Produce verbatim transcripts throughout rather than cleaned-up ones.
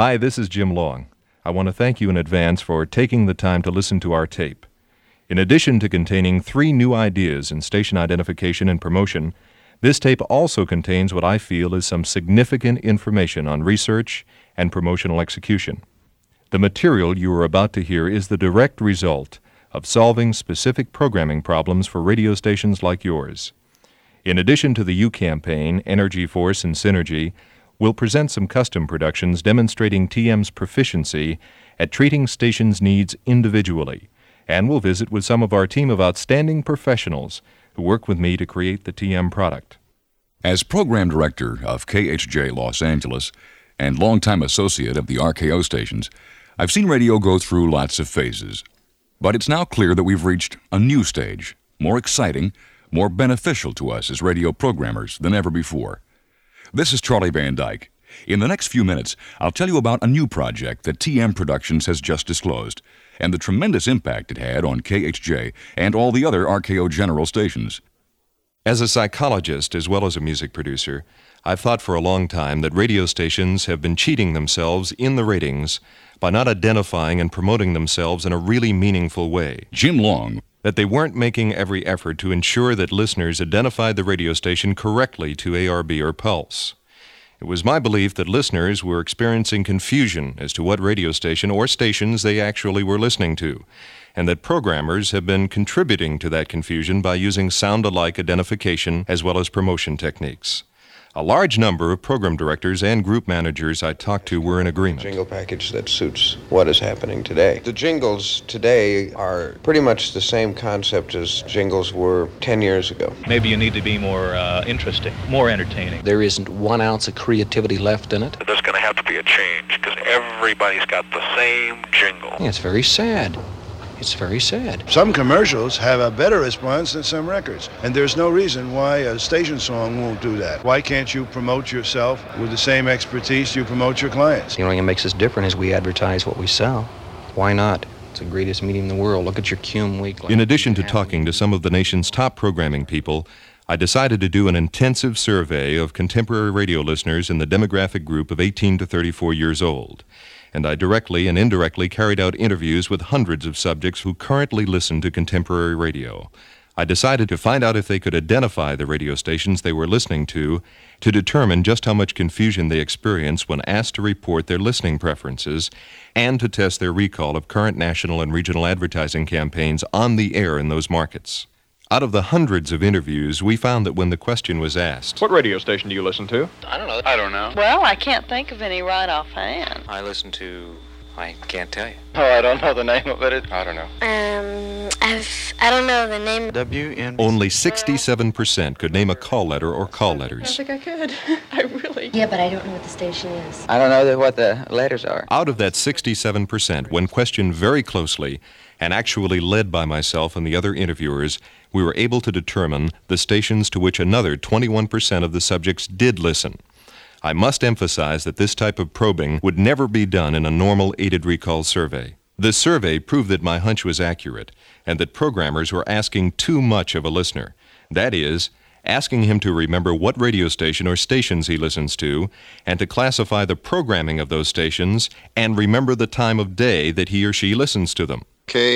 Hi, this is Jim Long. I want to thank you in advance for taking the time to listen to our tape. In addition to containing three new ideas in station identification and promotion, this tape also contains what I feel is some significant information on research and promotional execution. The material you are about to hear is the direct result of solving specific programming problems for radio stations like yours. In addition to the U campaign, Energy Force, and Synergy, we'll present some custom productions demonstrating T M's proficiency at treating stations' needs individually, and we'll visit with some of our team of outstanding professionals who work with me to create the T M product. As program director of K H J Los Angeles and longtime associate of the R K O stations, I've seen radio go through lots of phases. But it's now clear that we've reached a new stage, more exciting, more beneficial to us as radio programmers than ever before. This is Charlie Van Dyke. In the next few minutes, I'll tell you about a new project that T M Productions has just disclosed, and the tremendous impact it had on K H J and all the other R K O General stations. As a psychologist as well as a music producer, I've thought for a long time that radio stations have been cheating themselves in the ratings by not identifying and promoting themselves in a really meaningful way. Jim Long. That they weren't making every effort to ensure that listeners identified the radio station correctly to A R B or Pulse. It was my belief that listeners were experiencing confusion as to what radio station or stations they actually were listening to, and that programmers have been contributing to that confusion by using sound-alike identification as well as promotion techniques. A large number of program directors and group managers I talked to were in agreement. Jingle package that suits what is happening today. The jingles today are pretty much the same concept as jingles were ten years ago. Maybe you need to be more uh, interesting, more entertaining. There isn't one ounce of creativity left in it. There's going to have to be a change because everybody's got the same jingle. Yeah, it's very sad. It's very sad. Some commercials have a better response than some records, and there's no reason why a station song won't do that. Why can't you promote yourself with the same expertise you promote your clients? The only thing that makes us different is we advertise what we sell. Why not? It's the greatest medium in the world. Look at your Cume Weekly. In addition to talking to some of the nation's top programming people, I decided to do an intensive survey of contemporary radio listeners in the demographic group of eighteen to thirty-four years old. And I directly and indirectly carried out interviews with hundreds of subjects who currently listen to contemporary radio. I decided to find out if they could identify the radio stations they were listening to, to determine just how much confusion they experience when asked to report their listening preferences, and to test their recall of current national and regional advertising campaigns on the air in those markets. Out of the hundreds of interviews, we found that when the question was asked, "What radio station do you listen to?" I don't know. I don't know. Well, I can't think of any right offhand. I listen to... I can't tell you. Oh, I don't know the name of it. I don't know. Um, I've, I don't know the name. W N B C. Only sixty-seven percent could name a call letter or call letters. I think I could. I really... Yeah, but I don't know what the station is. I don't know what the letters are. Out of that sixty-seven percent, when questioned very closely, and actually led by myself and the other interviewers, we were able to determine the stations to which another twenty-one percent of the subjects did listen. I must emphasize that this type of probing would never be done in a normal aided recall survey. This survey proved that my hunch was accurate, and that programmers were asking too much of a listener. That is, asking him to remember what radio station or stations he listens to, and to classify the programming of those stations, and remember the time of day that he or she listens to them.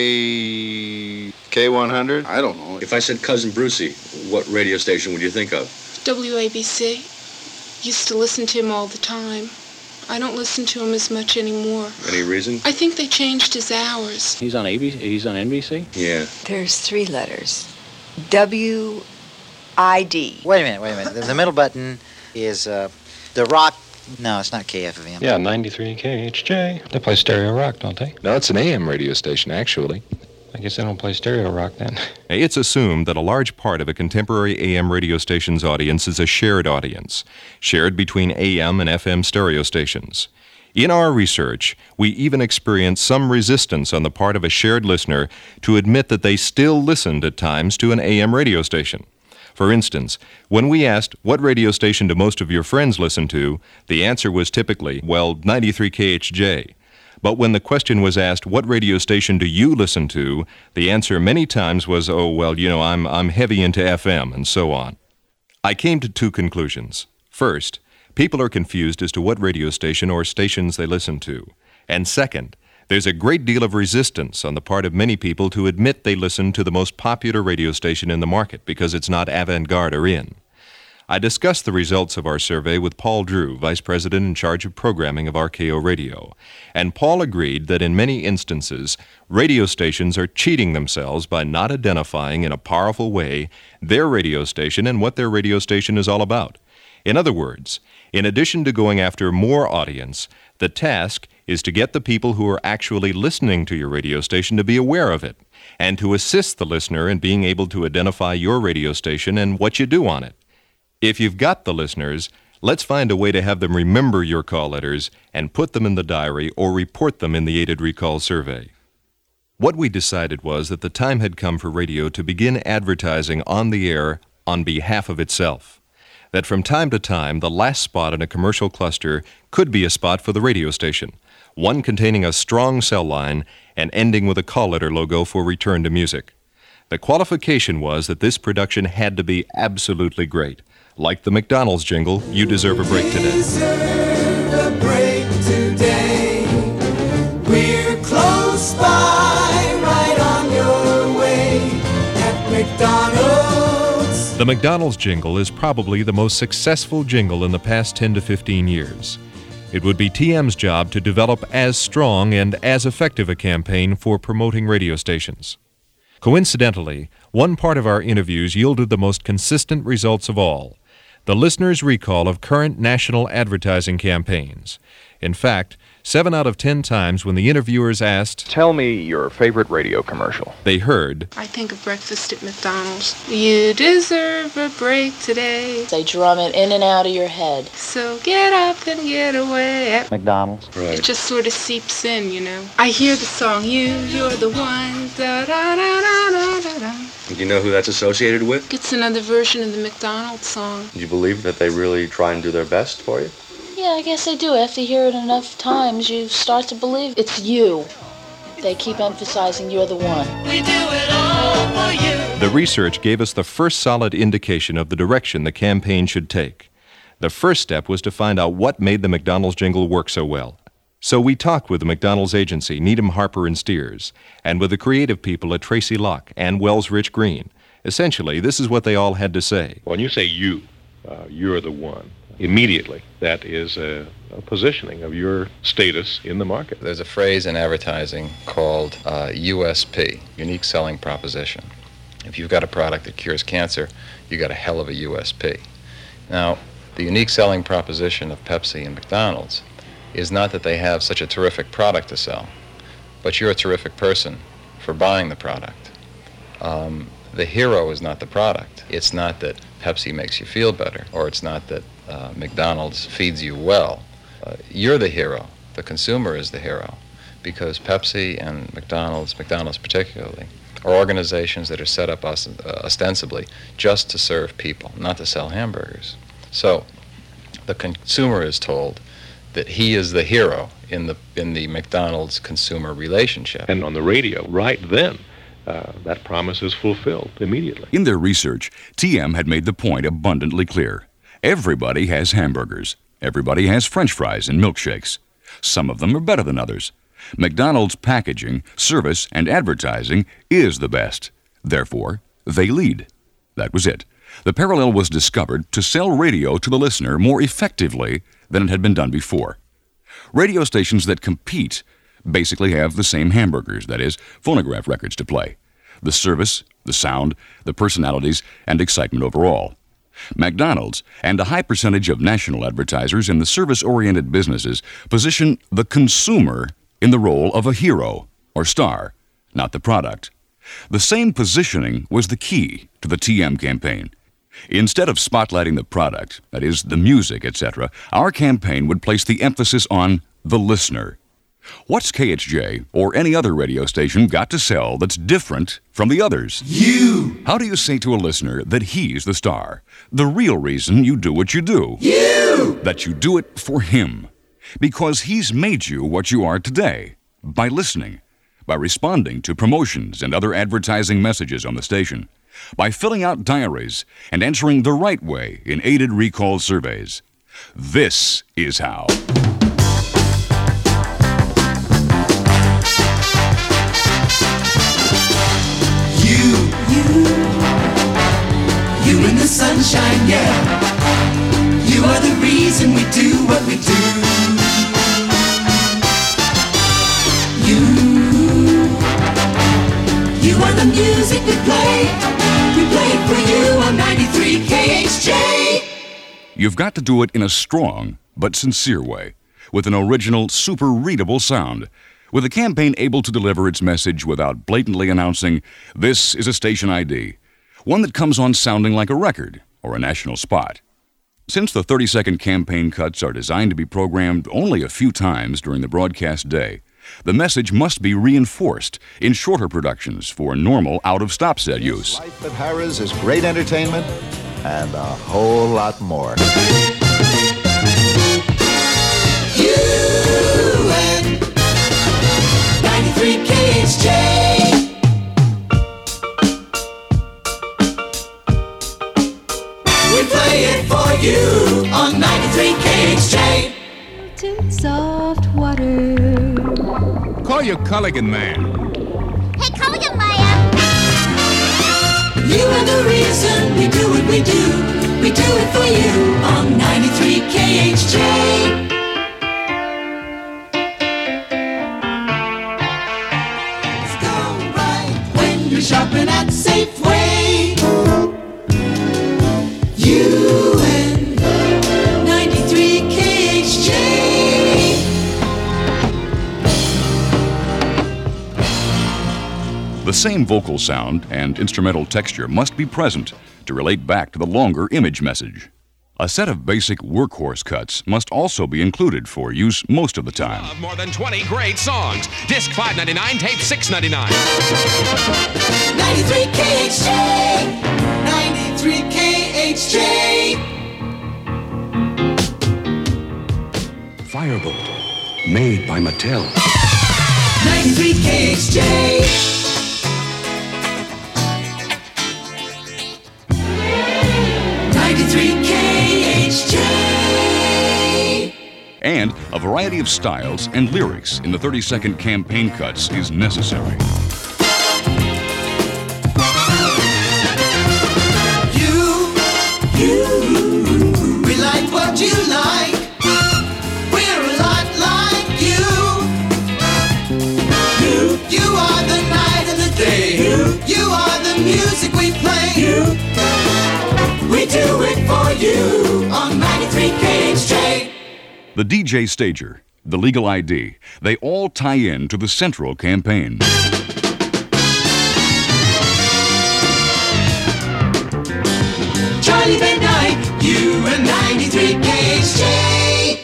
K... K one hundred? I don't know. If I said Cousin Brucey, what radio station would you think of? W A B C. Used to listen to him all the time. I don't listen to him as much anymore. Any reason? I think they changed his hours. He's on A B C? He's on N B C? Yeah. There's three letters. W I D. Wait a minute, wait a minute. The, the middle button is uh, the rock. No, it's not K F M. Yeah, ninety-three K H J. They play stereo rock, don't they? No, it's an A M radio station, actually. I guess they don't play stereo rock then. It's assumed that a large part of a contemporary A M radio station's audience is a shared audience, shared between A M and F M stereo stations. In our research, we even experienced some resistance on the part of a shared listener to admit that they still listened at times to an A M radio station. For instance, when we asked, "What radio station do most of your friends listen to?" the answer was typically, well, ninety-three K H J. But when the question was asked, "What radio station do you listen to?" the answer many times was, "Oh, well, you know, I'm, I'm heavy into F M," and so on. I came to two conclusions. First, People are confused as to what radio station or stations they listen to. And second, there's a great deal of resistance on the part of many people to admit they listen to the most popular radio station in the market because it's not avant-garde or in. I discussed the results of our survey with Paul Drew, Vice President in charge of programming of R K O Radio, and Paul agreed that in many instances, radio stations are cheating themselves by not identifying in a powerful way their radio station and what their radio station is all about. In other words, in addition to going after more audience, the task is to get the people who are actually listening to your radio station to be aware of it, and to assist the listener in being able to identify your radio station and what you do on it. If you've got the listeners, let's find a way to have them remember your call letters and put them in the diary or report them in the Aided Recall survey. What we decided was that the time had come for radio to begin advertising on the air on behalf of itself. That from time to time, the last spot in a commercial cluster could be a spot for the radio station, one containing a strong cell line and ending with a call letter logo for return to music. The qualification was that this production had to be absolutely great. Like the McDonald's jingle, you deserve a break today. You deserve a break today. We're close by, right on your way at McDonald's. The McDonald's jingle is probably the most successful jingle in the past ten to fifteen years. It would be T M's job to develop as strong and as effective a campaign for promoting radio stations. Coincidentally, one part of our interviews yielded the most consistent results of all: the listener's recall of current national advertising campaigns. In fact, seven out of ten times when the interviewers asked, "Tell me your favorite radio commercial," they heard, I think of breakfast at McDonald's. You deserve a break today. They drum it in and out of your head. So get up and get away at McDonald's. It just sort of seeps in, you know. I hear the song, you, you're the one, da da da da da da da. Do you know who that's associated with? It's another version of the McDonald's song. Do you believe that they really try and do their best for you? Yeah, I guess they do. After you hear it enough times, you start to believe it's you. They keep emphasizing you're the one. We do it all for you. The research gave us the first solid indication of the direction the campaign should take. The first step was to find out what made the McDonald's jingle work so well. So we talked with the McDonald's agency, Needham Harper and Steers, and with the creative people at Tracy Locke and Wells Rich Green. Essentially, this is what they all had to say. When you say you, uh, you're the one, immediately that is a, a positioning of your status in the market. There's a phrase in advertising called uh, U S P, unique selling proposition. If you've got a product that cures cancer, you got a hell of a U S P. Now, the unique selling proposition of Pepsi and McDonald's is not that they have such a terrific product to sell, but you're a terrific person for buying the product. Um, the hero is not the product. It's not that Pepsi makes you feel better, or it's not that uh, McDonald's feeds you well. Uh, you're the hero. The consumer is the hero, because Pepsi and McDonald's, McDonald's particularly, are organizations that are set up ost- uh, ostensibly just to serve people, not to sell hamburgers. So the consumer is told that he is the hero in the in the McDonald's consumer relationship. And on the radio, right then, uh, that promise is fulfilled immediately. In their research, T M had made the point abundantly clear. Everybody has hamburgers. Everybody has French fries and milkshakes. Some of them are better than others. McDonald's packaging, service, and advertising is the best. Therefore, they lead. That was it. The parallel was discovered to sell radio to the listener more effectively than it had been done before. Radio stations that compete basically have the same hamburgers, that is, phonograph records to play. The service, the sound, the personalities, and excitement overall. McDonald's and a high percentage of national advertisers in the service-oriented businesses position the consumer in the role of a hero or star, not the product. The same positioning was the key to the T M campaign. Instead of spotlighting the product, that is, the music, et cetera, our campaign would place the emphasis on the listener. What's K H J or any other radio station got to sell that's different from the others? You! How do you say to a listener that he's the star? The real reason you do what you do. You! That you do it for him. Because he's made you what you are today. By listening. By responding to promotions and other advertising messages on the station. By filling out diaries and answering the right way in aided recall surveys. This is how. You, you, you in the sunshine, yeah. You are the reason we do what we do. You, you are the music we play. We play it for you on ninety-three K H J. You've got to do it in a strong but sincere way, with an original, super readable sound, with a campaign able to deliver its message without blatantly announcing, this is a station I D, one that comes on sounding like a record or a national spot. Since the thirty-second campaign cuts are designed to be programmed only a few times during the broadcast day, the message must be reinforced in shorter productions for normal out-of-stop set use. Life at Harrah's is great entertainment and a whole lot more. You and ninety-three K H J. We play it for you on ninety-three K H J. Soft water. Call your Culligan man. Hey, Culligan man! You are the reason we do what we do. We do it for you on ninety-three K H J. It's go right when you're shopping at Safeway. You and ninety-three K H J. The same vocal sound and instrumental texture must be present to relate back to the longer image message. A set of basic workhorse cuts must also be included for use most of the time. Of more than twenty great songs. Disc five ninety-nine, tape six ninety-nine. ninety-three K H J. ninety-three K H J. Firebolt, made by Mattel. ninety-three K H J. ninety-three K H J. And a variety of styles and lyrics in the thirty-second campaign cuts is necessary. You, you, we like what you like. We're a lot like you. You, you are the night and the day. You, you are the music we play. You, we do it for you on ninety-three K H J. The D J Stager, the Legal I D, they all tie in to the central campaign. Charlie Van Dyke, you and ninety-three K H J.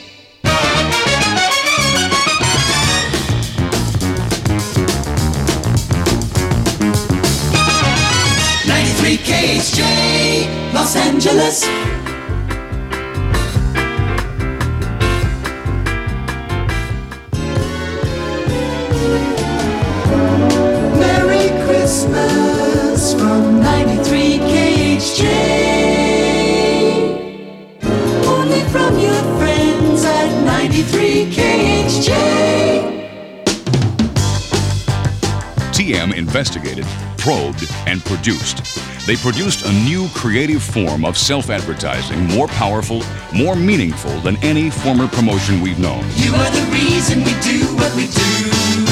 ninety-three K H J, Los Angeles. Merry Christmas from ninety-three K H J. Only from your friends at ninety-three K H J. T M investigated, probed, and produced. They produced a new creative form of self-advertising more powerful, more meaningful than any former promotion we've known. You are the reason we do what we do.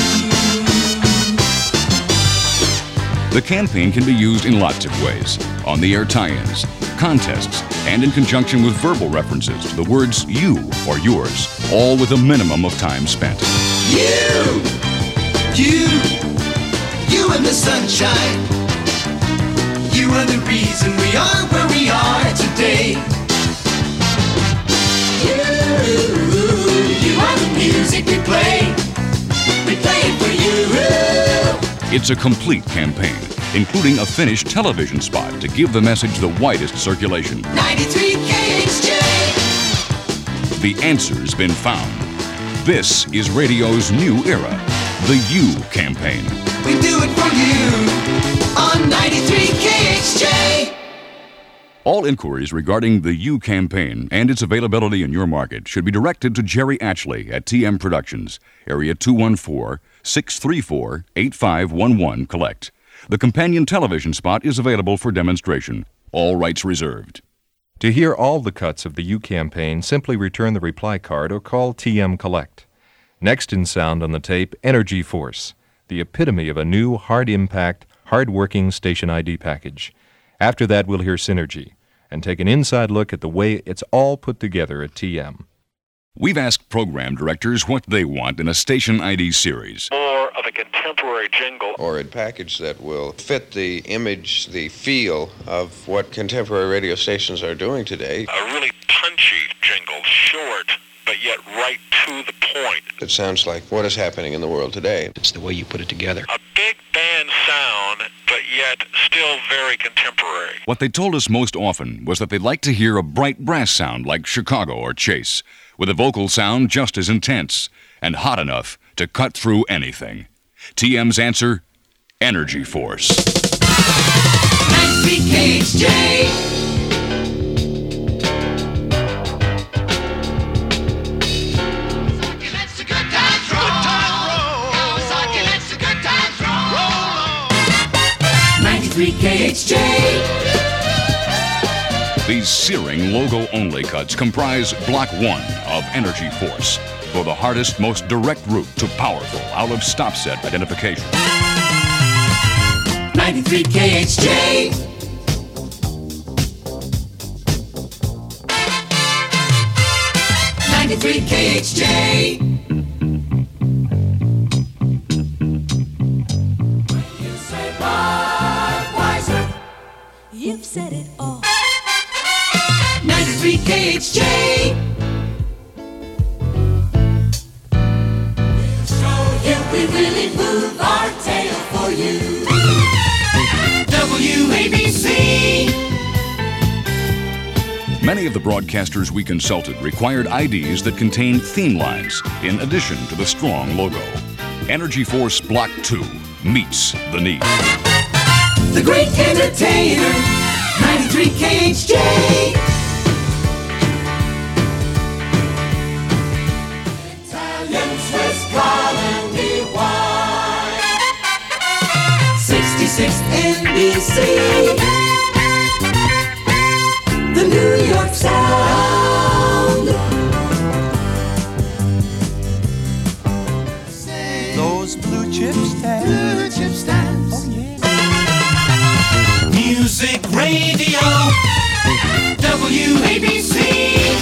The campaign can be used in lots of ways, on the air tie-ins, contests, and in conjunction with verbal references to the words you or yours, all with a minimum of time spent. You, you, you in the sunshine. You are the reason we are where we are today. You, you are the music we play. We play it for you. It's a complete campaign, including a finished television spot to give the message the widest circulation. ninety-three K H J. The answer's been found. This is radio's new era, the You campaign. We do it for you on ninety-three K H J. All inquiries regarding the You campaign and its availability in your market should be directed to Jerry Atchley at T M Productions, area two one four, six three four, eight five one one, collect. The companion television spot is available for demonstration. All rights reserved. To hear all the cuts of the You campaign, simply return the reply card or call T M Collect. Next in sound on the tape, Energy Force, the epitome of a new, hard-impact, hard-working station I D package. After that, we'll hear Synergy and take an inside look at the way it's all put together at T M. We've asked program directors what they want in a station I D series. More of a contemporary jingle. Or a package that will fit the image, the feel of what contemporary radio stations are doing today. A really punchy jingle, short, but yet right to the point. It sounds like what is happening in the world today. It's the way you put it together. A big band sound, but yet still very contemporary. What they told us most often was that they'd like to hear a bright brass sound like Chicago or Chase, with a vocal sound just as intense and hot enough to cut through anything. T M's answer, Energy Force. ninety-three K H J. ninety-three K H J. These searing logo-only cuts comprise Block one of Energy Force for the hardest, most direct route to powerful out-of-stop set identification. ninety-three K H J. ninety-three K H J. You've said it all. ninety-three K H J. We'll show you we really move our tail for you. W A B C. Many of the broadcasters we consulted required I Ds that contained theme lines in addition to the strong logo. Energy Force Block two meets the need. The great entertainer, ninety-three K H J. Italian Swiss colony wine. sixty-six N B C. The New York Sound. Those blue chip stands. Blue chip stands. Oh, yeah. Music Radio, W A B C.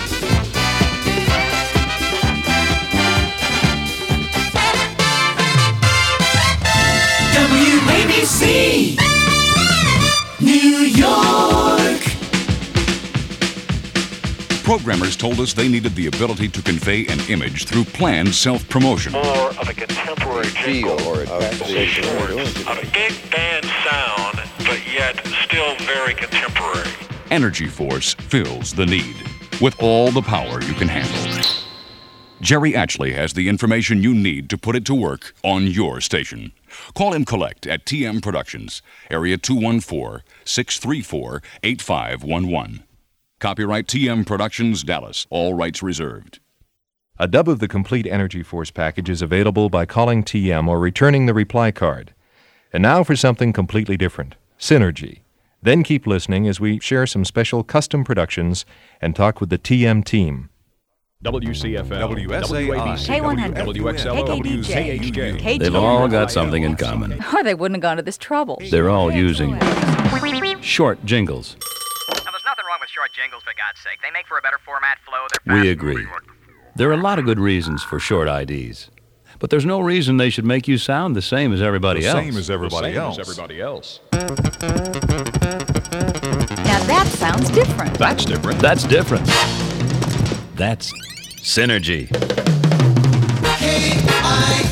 W A B C, New York. Programmers told us they needed the ability to convey an image through planned self-promotion. More of a contemporary jingle. Feel or a package Short, a big band sound, but yet still very contemporary. Energy Force fills the need with all the power you can handle. Jerry Atchley has the information you need to put it to work on your station. Call him Collect at T M Productions, area two one four, six three four, eight five one one. Copyright T M Productions, Dallas. All rights reserved. A dub of the complete Energy Force package is available by calling T M or returning the reply card. And now for something completely different, Synergy. Then keep listening as we share some special custom productions and talk with the T M team. W C F L, W S A I, W A B C, K one hundred, W X L O, K K D J, K H J. K G. They've all got something in common. Or they wouldn't have gone to this trouble. They're all using short jingles. Now, there's nothing wrong with short jingles, for God's sake. They make for a better format flow. They're We agree. There are a lot of good reasons for short I Ds. But there's no reason they should make you sound the same as everybody The else. same as everybody The same else. as everybody else. Now that sounds different. That's different. That's different. That's Synergy. K I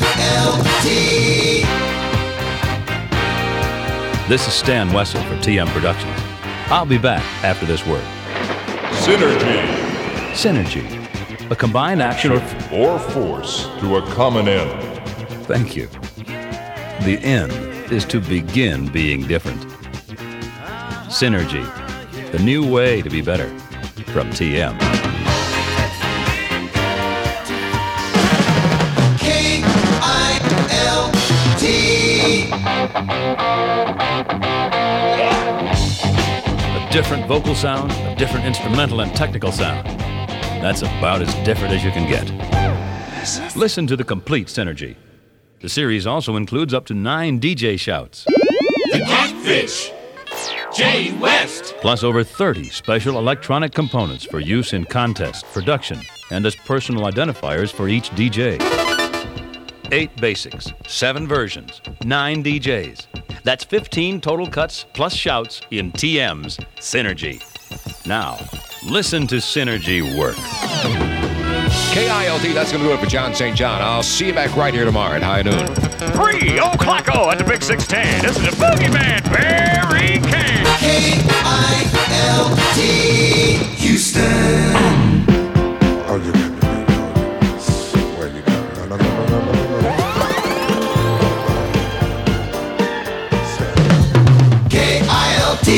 L T. This is Stan Wessel for T M Productions. I'll be back after this word. Synergy. Synergy. A combined action or... Or force to a common end. Thank you. The end is to begin being different. Synergy. The new way to be better. From T M. K I L T. A different vocal sound, a different instrumental and technical sound. That's about as different as you can get. Listen to the complete Synergy. The series also includes up to nine D J shouts. The Catfish. Jay West. Plus over thirty special electronic components for use in contests, production, and as personal identifiers for each D J. Eight basics, seven versions, nine D Js. That's fifteen total cuts plus shouts in T M's Synergy. Now, listen to Synergy work. K I L T, that's going to do it for John Saint John. I'll see you back right here tomorrow at high noon. Three o'clocko at the Big six ten. This is the Boogeyman, Barry Kane. K I L T. Houston. Oh, you got me right. Where you got me? No, no, no, no, no, no, no. K I L T.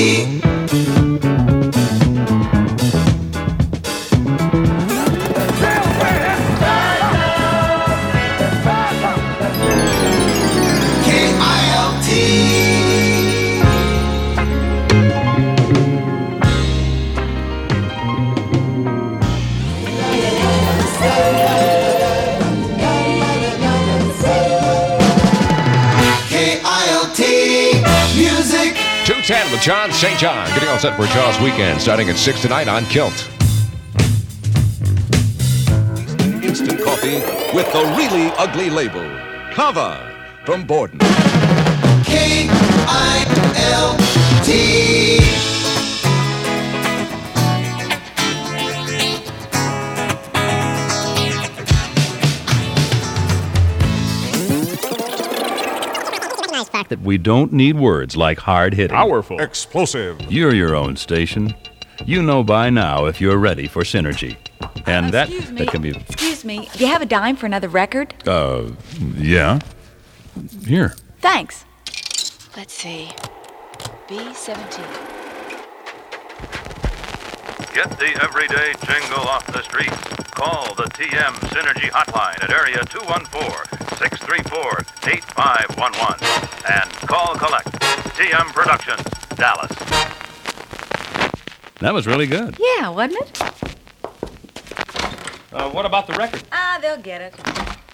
two ten with John Saint John. Getting all set for Jaws weekend, starting at six tonight on Kilt. Instant coffee with the really ugly label. Kava from Borden. K I L T. That we don't need words like hard-hitting. Powerful. Explosive. You're your own station. You know by now if you're ready for Synergy. And Uh, that, excuse me. that can be... Excuse me. Do you have a dime for another record? Uh, yeah. Here. Thanks. Let's see. B seventeen. Get the everyday jingle off the street. Call the T M Synergy hotline at area two one four, six three four, eight five one one. And call collect. T M Productions, Dallas. That was really good. Yeah, wasn't it? Uh, what about the record? Ah, they'll get it.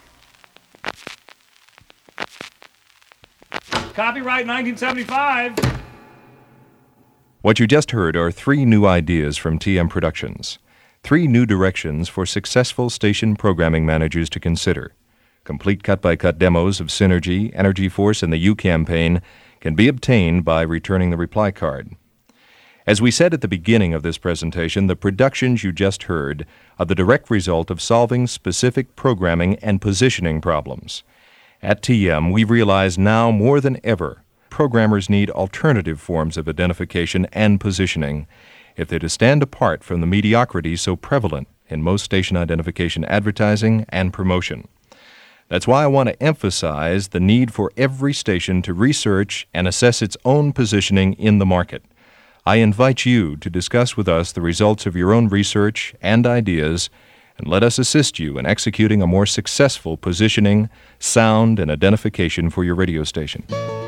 Copyright nineteen seventy-five. What you just heard are three new ideas from T M Productions. Three new directions for successful station programming managers to consider. Complete cut-by-cut demos of Synergy, Energy Force, and the U campaign can be obtained by returning the reply card. As we said at the beginning of this presentation, the productions you just heard are the direct result of solving specific programming and positioning problems. At T M, we realize now more than ever programmers need alternative forms of identification and positioning if they're to stand apart from the mediocrity so prevalent in most station identification advertising and promotion. That's why I want to emphasize the need for every station to research and assess its own positioning in the market. I invite you to discuss with us the results of your own research and ideas, and let us assist you in executing a more successful positioning, sound, and identification for your radio station.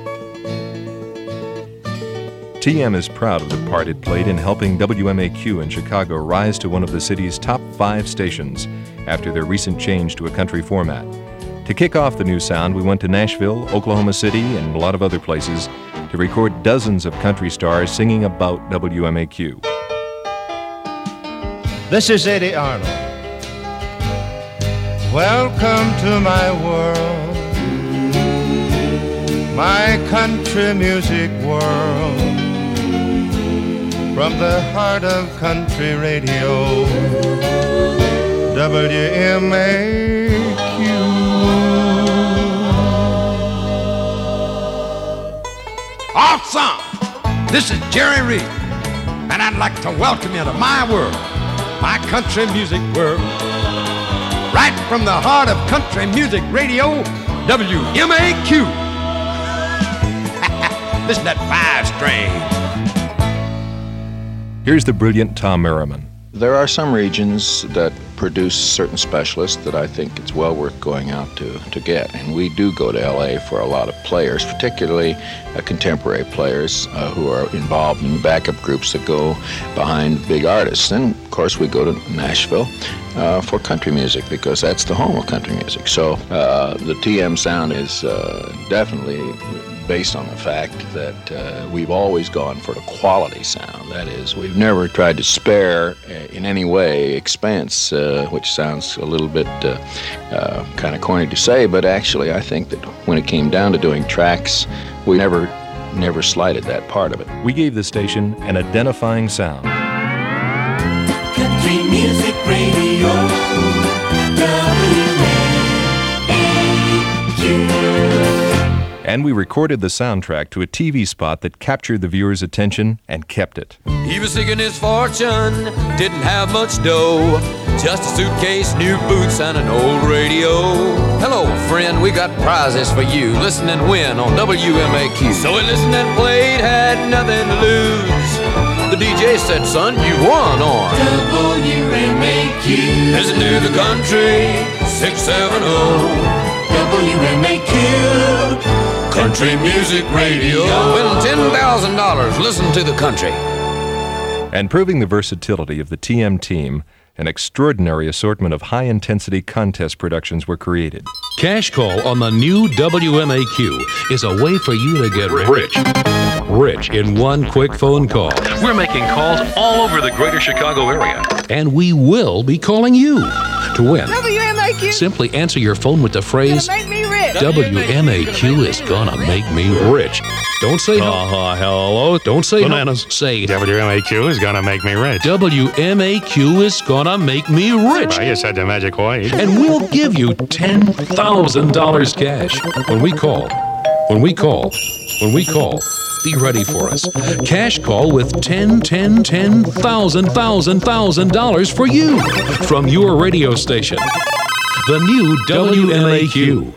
T M is proud of the part it played in helping W M A Q in Chicago rise to one of the city's top five stations after their recent change to a country format. To kick off the new sound, we went to Nashville, Oklahoma City, and a lot of other places to record dozens of country stars singing about W M A Q. This is Eddie Arnold. Welcome to my world, my country music world. From the heart of country radio, W M A Q. Awesome! This is Jerry Reed, and I'd like to welcome you to my world, my country music world. Right from the heart of country music radio, W M A Q. Listen to that five string. Here's the brilliant Tom Merriman. There are some regions that produce certain specialists that I think it's well worth going out to, to get. And we do go to L A for a lot of players, particularly uh, contemporary players uh, who are involved in backup groups that go behind big artists. And, of course, we go to Nashville uh, for country music because that's the home of country music. So uh, the T M sound is uh, definitely based on the fact that uh, we've always gone for the quality sound. That is, we've never tried to spare uh, in any way expense, uh, which sounds a little bit uh, uh, kind of corny to say, but actually I think that when it came down to doing tracks, we never, never slighted that part of it. We gave the station an identifying sound. Country Music Radio, W A Q. And we recorded the soundtrack to a T V spot that captured the viewer's attention and kept it. He was seeking his fortune, didn't have much dough, just a suitcase, new boots, and an old radio. Hello, friend, we got prizes for you. Listen and win on W M A Q. So he listened and played, had nothing to lose. The D J said, son, you won on W M A Q. Listen to the country, six seventy W M A Q. Country Music Radio. Win ten thousand dollars. Listen to the country. And proving the versatility of the T M team, an extraordinary assortment of high-intensity contest productions were created. Cash Call on the new W M A Q is a way for you to get rich. Rich in one quick phone call. We're making calls all over the greater Chicago area. And we will be calling you to win. W M A Q. Simply answer your phone with the phrase, Make me rich. W M A Q is gonna make me rich. Don't say uh, uh, hello. Don't say bananas. No. Say W M A Q is gonna make me rich. W M A Q is gonna make me rich. Well, you said the magic word. And we'll give you ten thousand dollars cash when we call. When we call. When we call. Be ready for us. Cash call with ten, ten, ten thousand, thousand, thousand dollars for you from your radio station. The new W M A Q.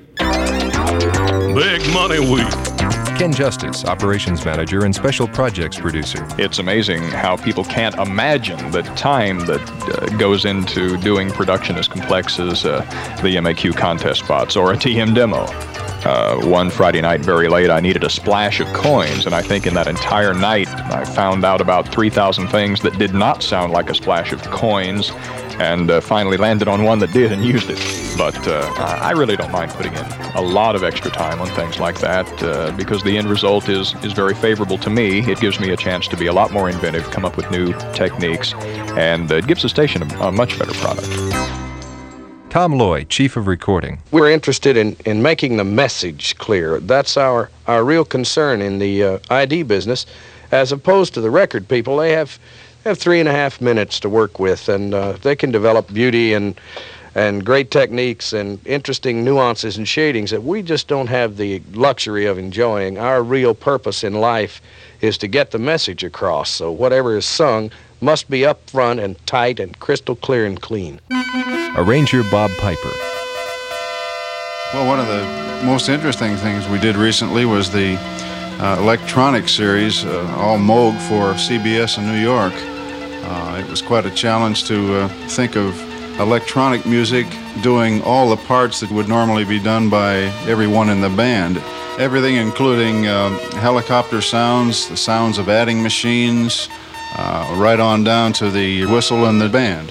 Big money week. Ken Justice, Operations Manager and Special Projects Producer. It's amazing how people can't imagine the time that uh, goes into doing production as complex as uh, the M A Q contest spots or a T M demo. Uh, one Friday night very late, I needed a splash of coins, and I think in that entire night I found out about three thousand things that did not sound like a splash of coins, and uh, finally landed on one that did and used it. But uh, I really don't mind putting in a lot of extra time on things like that uh, because the end result is, is very favorable to me. It gives me a chance to be a lot more inventive, come up with new techniques, and uh, it gives the station a, a much better product. Tom Loy, Chief of Recording. We're interested in, in making the message clear. That's our, our real concern in the uh, I D business. As opposed to the record people, they have have three and a half minutes to work with, and uh, they can develop beauty and and great techniques and interesting nuances and shadings that we just don't have the luxury of enjoying. Our real purpose in life is to get the message across, so whatever is sung must be up front and tight and crystal clear and clean. Arranger Bob Piper. Well, one of the most interesting things we did recently was the uh, electronic series, uh, all Moog for C B S in New York. Uh, it was quite a challenge to uh, think of electronic music doing all the parts that would normally be done by everyone in the band. Everything including uh, helicopter sounds, the sounds of adding machines, uh, right on down to the whistle and the band.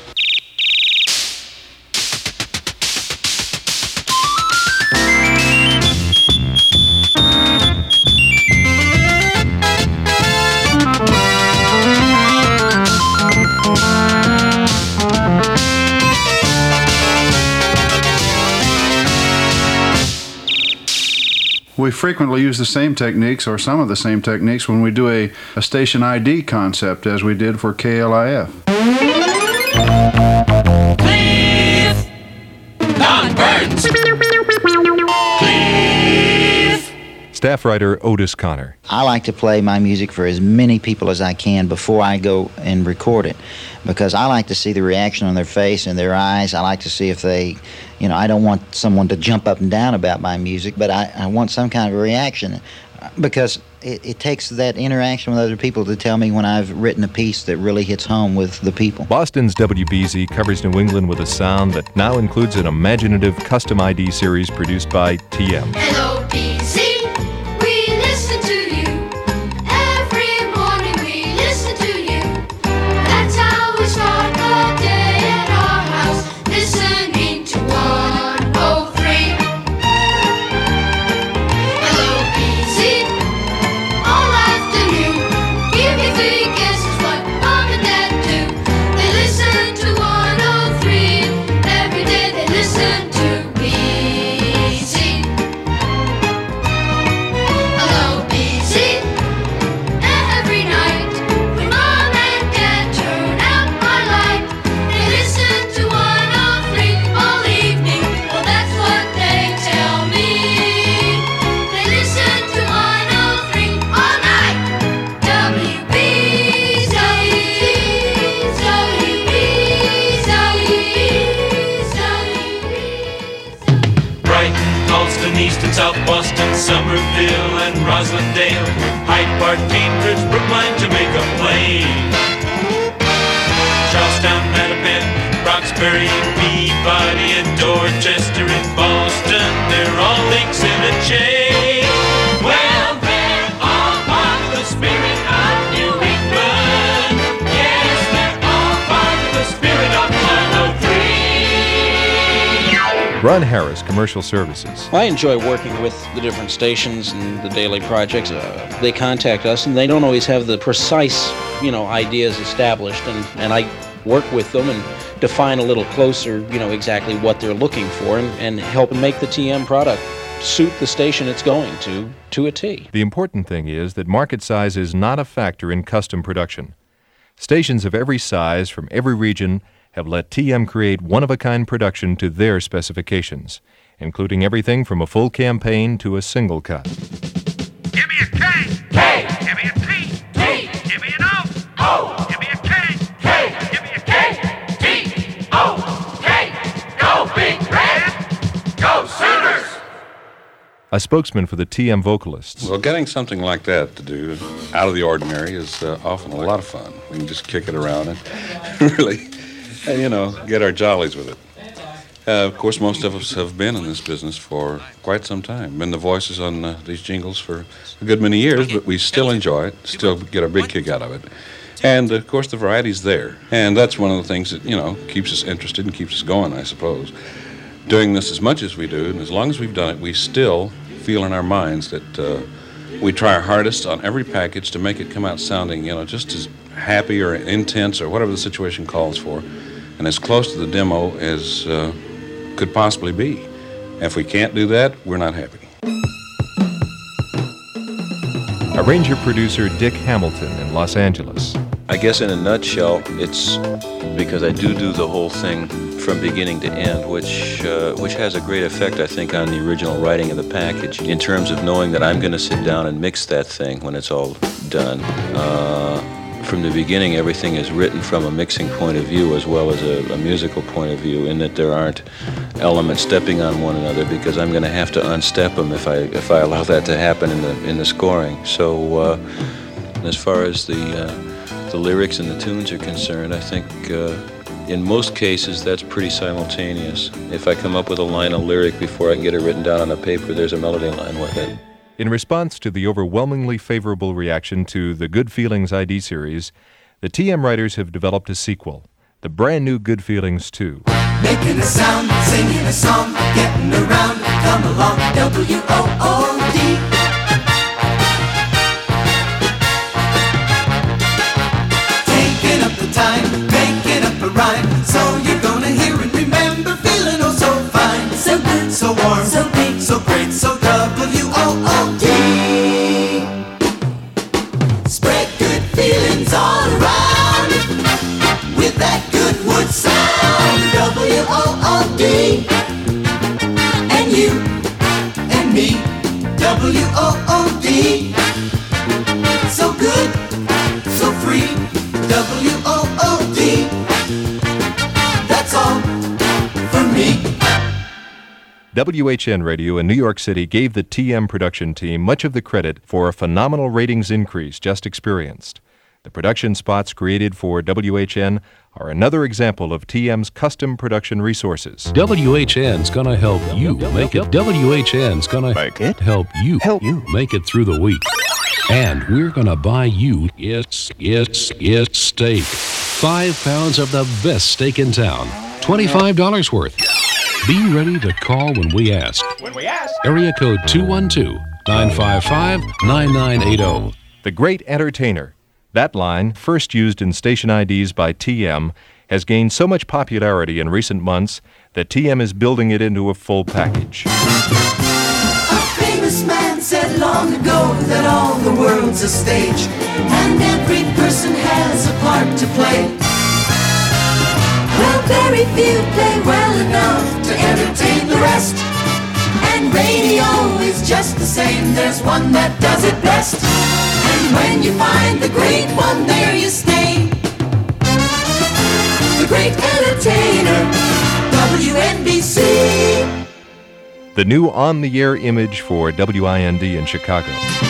We frequently use the same techniques or some of the same techniques when we do a, a station I D concept as we did for K L I F. Please, Don Burns. Please. Staff writer Otis Connor. I like to play my music for as many people as I can before I go and record it, because I like to see the reaction on their face and their eyes. I like to see if they, you know, I don't want someone to jump up and down about my music, but I, I want some kind of a reaction, because it, it takes that interaction with other people to tell me when I've written a piece that really hits home with the people. Boston's W B Z covers New England with a sound that now includes an imaginative custom I D series produced by T M. Hello, B Z. We listen to you. Every morning we listen to you. That's how we start the day at our house, listening to one oh three. Hello, B Z. All afternoon, give me three guesses what mom and dad do. They listen to one oh three. Every day they listen to B Z. Hello, B Z. Every night, when mom and dad turn out my light, they listen to one oh three all evening. Well, that's what they tell me. They listen to one oh three all night. W B Z, W B Z, Brighton, Allston, Easton, South Boston, Somerville, and Roslindale, Hyde Park, Cambridge, Brookline, Jamaica Plain, Charlestown, Mattapan, Roxbury, Peabody, and Dorchester, and Boston, they're all links in a chain. Well, they're all part of the spirit of New England. Yes, they're all part of the spirit of one oh three. Ron Harris, Commercial Services. I enjoy working with the different stations and the daily projects. Uh, they contact us, and they don't always have the precise, you know, ideas established, and, and I work with them and define a little closer, you know, exactly what they're looking for, and, and help make the T M product suit the station it's going to, to a T. The important thing is that market size is not a factor in custom production. Stations of every size from every region have let T M create one-of-a-kind production to their specifications, including everything from a full campaign to a single cut. Give me a K. K. Give me a T. T. Give me an O. O. Give me a K. K. Give me a K. T. O. K. Go Big Red. Go Sooners. A spokesman for the T M vocalists. Well, getting something like that to do out of the ordinary is uh, often a lot of fun. We can just kick it around and really, uh, you know, get our jollies with it. Uh, of course, most of us have been in this business for quite some time. Been the voices on uh, these jingles for a good many years, but we still enjoy it, still get a big kick out of it. And, of course, the variety's there. And that's one of the things that, you know, keeps us interested and keeps us going, I suppose. Doing this as much as we do, and as long as we've done it, we still feel in our minds that uh, we try our hardest on every package to make it come out sounding, you know, just as happy or intense or whatever the situation calls for, and as close to the demo as uh, could possibly be. And if we can't do that, we're not happy. Arranger-producer Dick Hamilton in Los Angeles. I guess in a nutshell, it's because I do do the whole thing from beginning to end, which uh, which has a great effect, I think, on the original writing of the package, in terms of knowing that I'm going to sit down and mix that thing when it's all done. Uh, from the beginning, everything is written from a mixing point of view as well as a, a musical point of view, in that there aren't elements stepping on one another, because I'm going to have to unstep them if I if I allow that to happen in the in the scoring. So, uh, as far as the uh, the lyrics and the tunes are concerned, I think uh, in most cases that's pretty simultaneous. If I come up with a line of lyric before I can get it written down on a paper, there's a melody line with it. In response to the overwhelmingly favorable reaction to the Good Feelings I D series, the T M writers have developed a sequel, the brand new Good Feelings two. Making a sound, singing a song, getting around, come along, W O O D. Taking up the time, making up a rhyme, so you're gonna hear and remember, feeling oh so fine, so good, so warm, so big, so great, so W O O D. Spread good feelings all around with that Goodwood sound, W O O D. And you and me, W O O D. So good, so free, W O O D. That's all for me. W H N Radio in New York City gave the T M production team much of the credit for a phenomenal ratings increase just experienced. The production spots created for W H N are another example of T M's custom production resources. W H N's gonna help you make it. W H N's gonna make it help you help you make it through the week. And we're gonna buy you yes, yes, yes steak. Five pounds of the best steak in town. Twenty-five dollars worth. Be ready to call when we ask. When we ask. Area code two one two, nine five five, nine nine eight zero. The Great Entertainer. That line, first used in station I Ds by T M, has gained so much popularity in recent months that T M is building it into a full package. A famous man said long ago that all the world's a stage, and every person has a part to play. Well, very few play well enough to entertain the rest, and radio is just the same. There's one that does it best, and when you find the great one, there you stay. The Great Entertainer, W N B C. The new on-the-air image for W I N D in Chicago.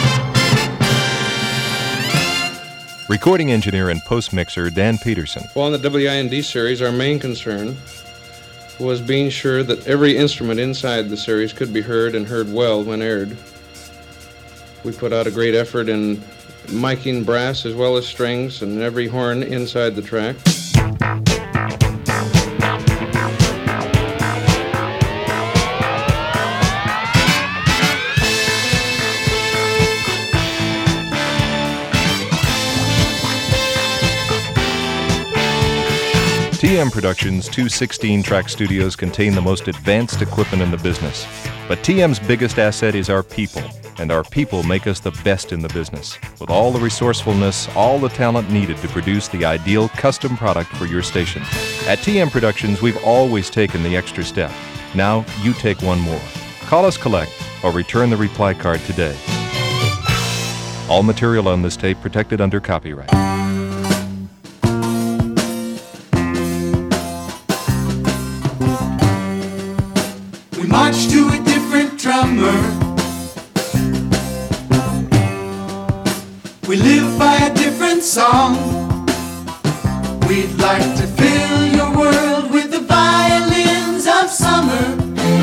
Recording engineer and post-mixer Dan Peterson. Well, on the W I N D series, our main concern was being sure that every instrument inside the series could be heard and heard well when aired. We put out a great effort in miking brass as well as strings and every horn inside the track. T M Productions' two sixteen-track studios contain the most advanced equipment in the business. But T M's biggest asset is our people, and our people make us the best in the business, with all the resourcefulness, all the talent needed to produce the ideal custom product for your station. At T M Productions, we've always taken the extra step. Now, you take one more. Call us collect or return the reply card today. All material on this tape protected under copyright. We march to a different drummer. We live by a different song. We'd like to fill your world with the violins of summer.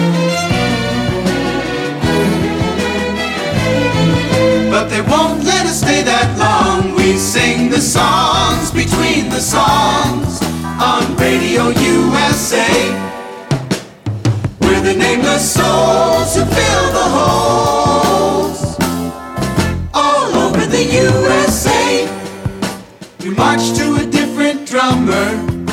But they won't let us stay that long. We sing the songs between the songs on Radio U S A. We're the nameless souls who fill the holes all over the U S A. We march to a different drummer.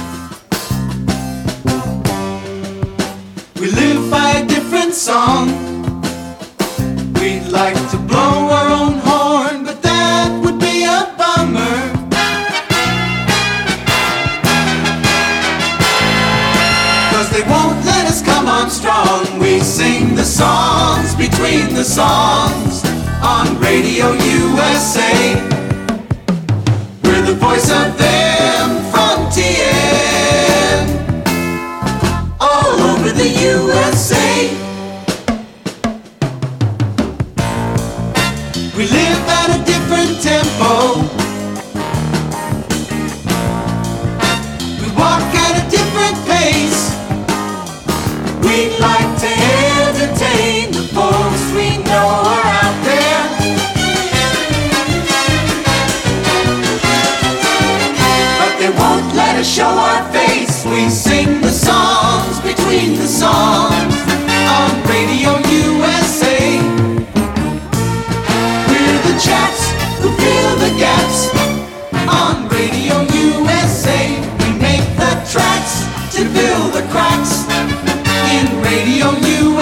We live by a different song. We'd like to blow our own horn, but that would be a bummer. Cause they won't let us come on strong. We sing the songs between the songs on Radio U S A. We're the voice of them from T M all over the U S A. We live at a different tempo. We walk at a different pace. We'd like to entertain the folks we know are out there. But they won't let us show our face. We sing the songs between the songs on Radio U S A. We're the chaps who fill the gaps on Radio U S A. We make the tracks to fill the cracks in Radio U